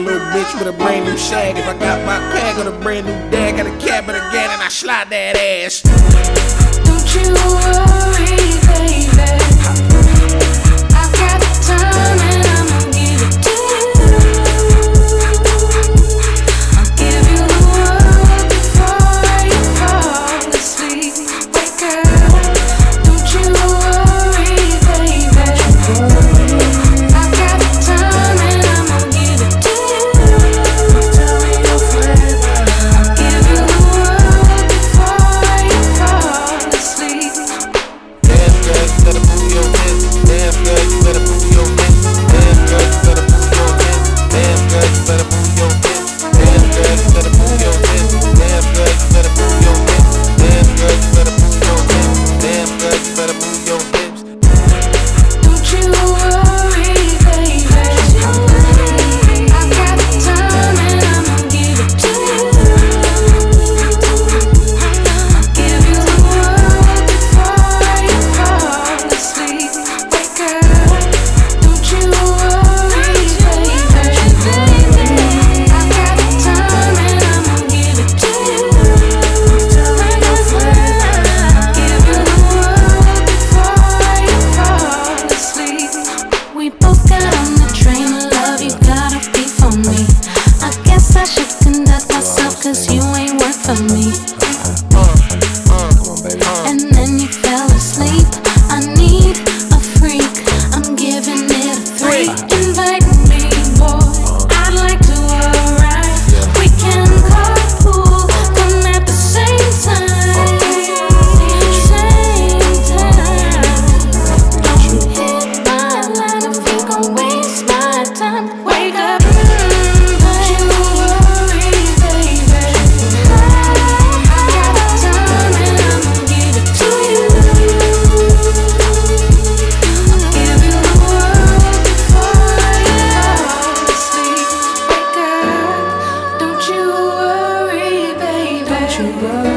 little bitch with a brand new shag. If I got my pack or a brand new dag, got a cap and a gat and I slide that ass. Don't you worry, baby. I've got the time and I'ma give it to you. I'll give you the world before you fall asleep. Wake up, don't you worry, baby. I've got the time and I'ma give it to you. Tell me your flavor. I'll give you the world before you fall asleep. Damn girl, you better move your hips. Damn girl, you better move your hips. Damn girl, you better move your hips. Damn girl, you better move your hips. Damn girl, you better move your hips. Damn girl, you better move your hips. Damn girl, you better move your hips. Damn girl, you better move your hips. Don't you worry, baby. I've got the time and I'ma give it to you. I'll give you the world before you fall asleep. Wake up, don't you worry, baby. I've got the time and I'ma give it to you. Tell me your flavor. I'll give you the world before you fall asleep. We both got on the train of love, you got off before me. I guess I should conduct myself, cause you ain't work for me. And then you fell asleep. I need a freak, I'm giving it a 3. Invite me, boy, I'd like to arrive. We can carpool, come at the same time. Don't hit my line if you gon' waste my time. Wake up, don't you worry, baby. I got the time and I'ma give it to you. I'll give you the world before you fall asleep. Wake up, don't you worry, baby. Don't you worry.